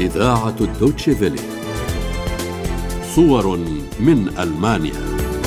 إذاعة الدوتشي فيلي. صور من ألمانيا.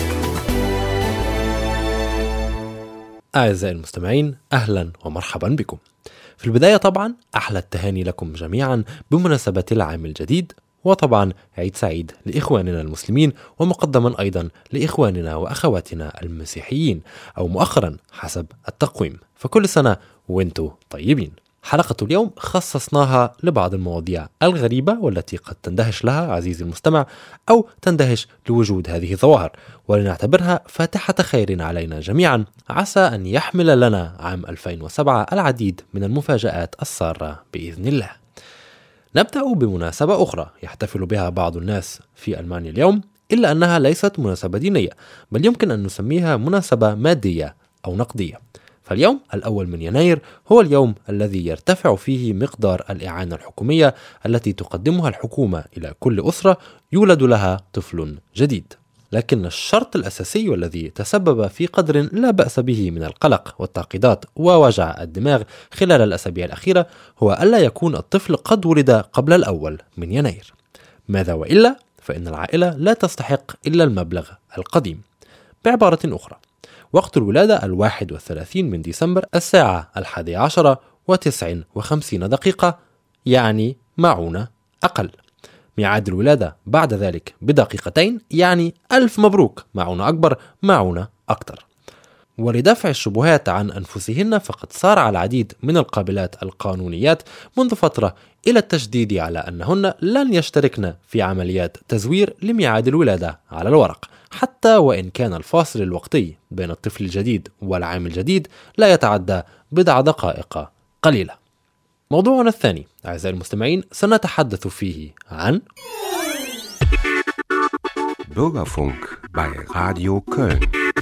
أعزائي المستمعين، أهلا ومرحبا بكم. في البداية طبعا أحلى التهاني لكم جميعا بمناسبة العام الجديد، وطبعا عيد سعيد لإخواننا المسلمين، ومقدما أيضا لإخواننا وأخواتنا المسيحيين، أو مؤخرا حسب التقويم، فكل سنة وانتم طيبين. حلقة اليوم خصصناها لبعض المواضيع الغريبة والتي قد تندهش لها عزيزي المستمع، أو تندهش لوجود هذه الظواهر، ولنعتبرها فاتحة خير علينا جميعا، عسى أن يحمل لنا عام 2007 العديد من المفاجآت السارة بإذن الله. نبدأ بمناسبة أخرى يحتفل بها بعض الناس في ألمانيا اليوم، إلا أنها ليست مناسبة دينية، بل يمكن أن نسميها مناسبة مادية أو نقدية. فاليوم 1 من يناير هو اليوم الذي يرتفع فيه مقدار الإعانة الحكومية التي تقدمها الحكومة إلى كل أسرة يولد لها طفل جديد. لكن الشرط الأساسي والذي تسبب في قدر لا بأس به من القلق والتعقيدات ووجع الدماغ خلال الأسابيع الأخيرة هو ألا يكون الطفل قد ولد قبل 1 من يناير. ماذا وإلا فإن العائلة لا تستحق إلا المبلغ القديم. بعبارة أخرى، وقت الولادة 31 من ديسمبر الساعة 11:59 يعني معونة أقل. ميعاد الولادة بعد ذلك بدقيقتين يعني 1000 مبروك، معونة أكبر، معونة أكثر. ولدفع الشبهات عن أنفسهن فقد سارع العديد من القابلات القانونيات منذ فترة إلى التشديد على أنهن لن يشتركن في عمليات تزوير لميعاد الولادة على الورق، حتى وإن كان الفاصل الوقتي بين الطفل الجديد والعام الجديد لا يتعدى بضع دقائق قليلة. موضوعنا الثاني أعزائي المستمعين سنتحدث فيه عن Bürgerfunk bei Radio Köln.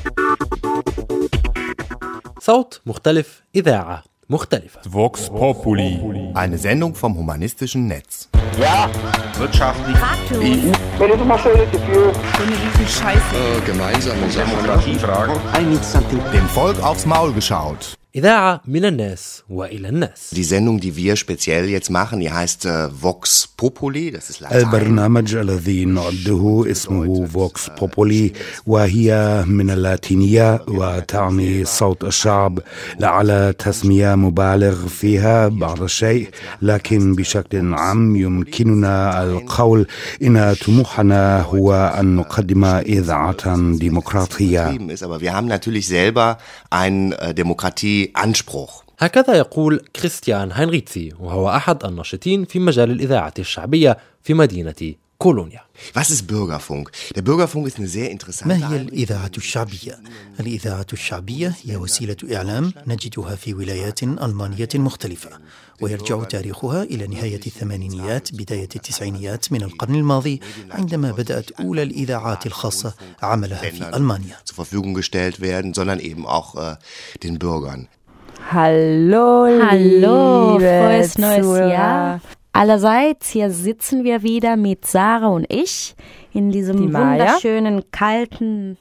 صوت مختلف، إذاعة مختلفة. Vox Populi. Eine Sendung vom humanistischen Netz. Ja, wirtschaftlich. EU. Wenn du mal schön Gefühl. So eine riesen Scheiße. Gemeinsame Demokratiefragen. Dem Volk aufs Maul geschaut. إذاعة من الناس وإلى الناس. Die Sendung, die wir speziell jetzt machen, die heißt Vox Populi. Das ist Latein. البرنامج الذي نعده اسمه فوكس بوبولي، وهي من اللاتينية وتعني صوت الشعب، لعل تسمية مبالغ فيها بعض الشيء، لكن بشكل عام يمكننا القول إن طموحنا هو أن نقدم إذاعة ديمقراطية. Aber wir haben natürlich selber einen Demokratieanspruch. هكذا يقول كريستيان هاينريتسي، وهو أحد الناشطين في مجال الإذاعة الشعبية في مدينة كولونيا. Was ist Bürgerfunk? Der Bürgerfunk ist eine sehr interessante. ما هي الإذاعة الشعبية؟ الإذاعة الشعبية هي وسيلة إعلام نجدها في ولايات ألمانية مختلفة، ويرجع تاريخها إلى نهاية الثمانينيات بداية التسعينيات من القرن الماضي، عندما بدأت أولى الإذاعات الخاصة عملها في ألمانيا. zur Verfügung gestellt werden, sondern eben auch den Bürgern. Hallo, frohes neues Jahr. Allerseits, hier sitzen wir wieder mit Sarah und ich in diesem wunderschönen, kalten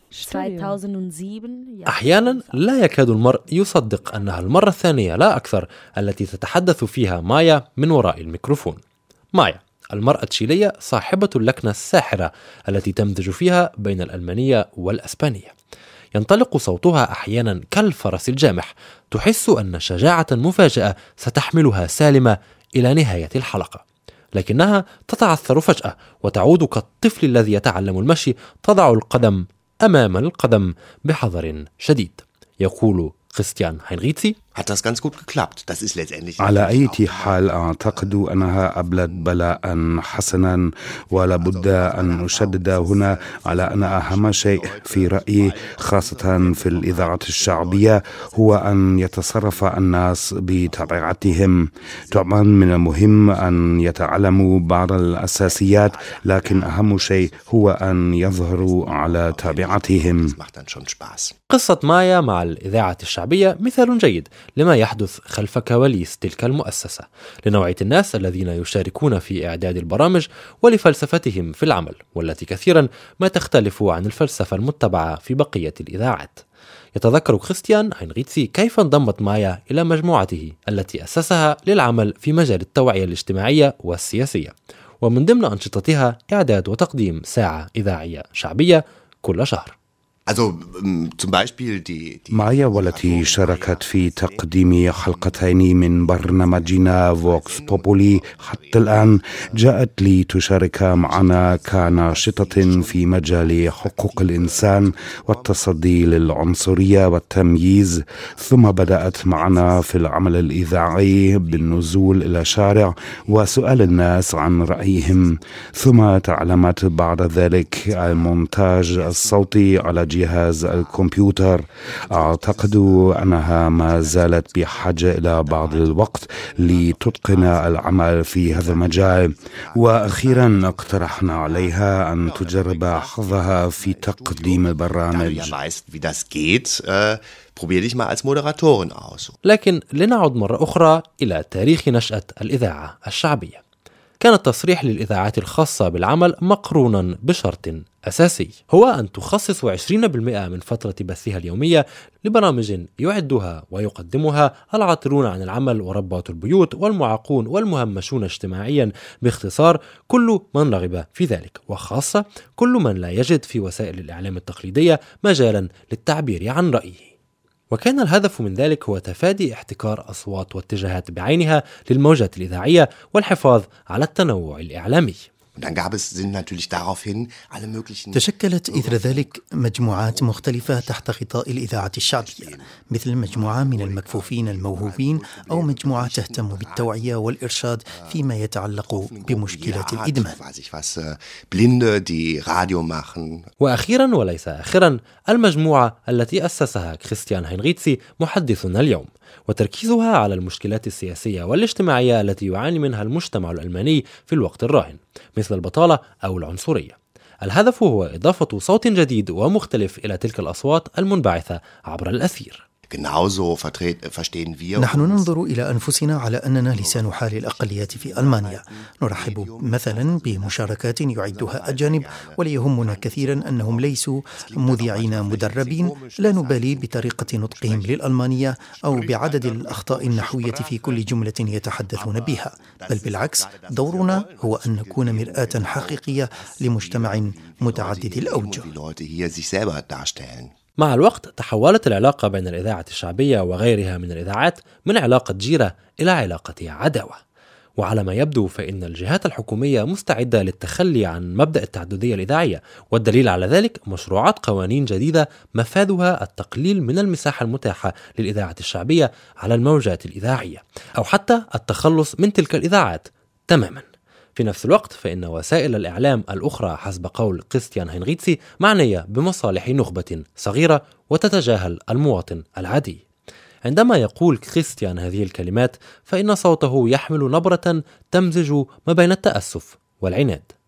2007. أحيانا لا يكاد المرء يصدق أنها المرة الثانية لا أكثر التي تتحدث فيها مايا من وراء الميكروفون. مايا المرأة التشيلية صاحبة اللكنة الساحرة التي تمزج فيها بين الألمانية والأسبانية. ينطلق صوتها أحيانا كالفرس الجامح، تحس أن شجاعة مفاجئة ستحملها سالمة إلى نهاية الحلقة، لكنها تتعثر فجأة وتعود كالطفل الذي يتعلم المشي، تضع القدم أمام القدم بحذر شديد. يقول كريستيان هاينريتسي: Hat das ganz gut geklappt. Das ist letztendlich. على أي حال أعتقد أنها أبلت بلاء حسنا، ولا بد أن أشدد هنا على أن أهم شيء في رأيي خاصة في الإذاعة الشعبية هو أن يتصرف الناس بطبيعتهم. طبعا من المهم أن يتعلموا بعض الأساسيات، لكن أهم شيء هو أن يظهروا على طبيعتهم. قصة مايا مع الإذاعة الشعبية مثال جيد لما يحدث خلف كواليس تلك المؤسسة، لنوعية الناس الذين يشاركون في إعداد البرامج ولفلسفتهم في العمل، والتي كثيرا ما تختلف عن الفلسفة المتبعة في بقية الإذاعات. يتذكر كريستيان هينغيتسي كيف انضمت مايا إلى مجموعته التي أسسها للعمل في مجال التوعية الاجتماعية والسياسية، ومن ضمن أنشطتها إعداد وتقديم ساعة إذاعية شعبية كل شهر. مايا والتي شاركت في تقديم حلقتين من برنامجنا فوكس بوبولي حتى الآن جاءت لتشارك معنا كناشطة في مجال حقوق الإنسان والتصدي للعنصرية والتمييز، ثم بدأت معنا في العمل الإذاعي بالنزول إلى الشارع وسؤال الناس عن رأيهم، ثم تعلمت بعد ذلك المونتاج الصوتي على جهاز الكمبيوتر. أعتقد أنها ما زالت بحاجة إلى بعض الوقت لتتقن العمل في هذا المجال، وأخيرا اقترحنا عليها أن تجرب حظها في تقديم البرامج. لكن لنعد مرة أخرى إلى تاريخ نشأة الإذاعة الشعبية. كان التصريح للإذاعات الخاصة بالعمل مقرونا بشرط أساسي، هو أن تخصص 20% من فترة بثها اليومية لبرامج يعدها ويقدمها العاطلون عن العمل وربات البيوت والمعاقون والمهمشون اجتماعيا، باختصار كل من رغب في ذلك، وخاصة كل من لا يجد في وسائل الإعلام التقليدية مجالا للتعبير عن رأيه. وكان الهدف من ذلك هو تفادي احتكار أصوات واتجاهات بعينها للموجات الإذاعية والحفاظ على التنوع الإعلامي. تشكلت إثر ذلك مجموعات مختلفة تحت غطاء الإذاعة الشعبية، مثل مجموعة من المكفوفين الموهوبين أو مجموعة تهتم بالتوعية والإرشاد فيما يتعلق بمشكلة الإدمان. وأخيرا وليس آخرا المجموعة التي أسسها كريستيان هينغيتسي محدثنا اليوم، وتركيزها على المشكلات السياسية والاجتماعية التي يعاني منها المجتمع الألماني في الوقت الراهن، مثل البطالة أو العنصرية. الهدف هو إضافة صوت جديد ومختلف إلى تلك الأصوات المنبعثة عبر الأثير. نحن ننظر إلى أنفسنا على أننا لسان حال الأقليات في ألمانيا. نرحب مثلا بمشاركات يعدها أجانب، وليهمنا كثيرا أنهم ليسوا مذيعين مدربين، لا نبالي بطريقة نطقهم للألمانية أو بعدد الأخطاء النحوية في كل جملة يتحدثون بها، بل بالعكس دورنا هو أن نكون مرآة حقيقية لمجتمع متعدد الأوجه. مع الوقت تحولت العلاقة بين الإذاعة الشعبية وغيرها من الإذاعات من علاقة جيرة إلى علاقة عداوة، وعلى ما يبدو فإن الجهات الحكومية مستعدة للتخلي عن مبدأ التعددية الإذاعية، والدليل على ذلك مشروعات قوانين جديدة مفادها التقليل من المساحة المتاحة للإذاعة الشعبية على الموجات الإذاعية، أو حتى التخلص من تلك الإذاعات تماما. في نفس الوقت فإن وسائل الإعلام الأخرى حسب قول كريستيان هينغيتسي معنية بمصالح نخبة صغيرة وتتجاهل المواطن العادي. عندما يقول كريستيان هذه الكلمات فإن صوته يحمل نبرة تمزج ما بين التأسف والعناد.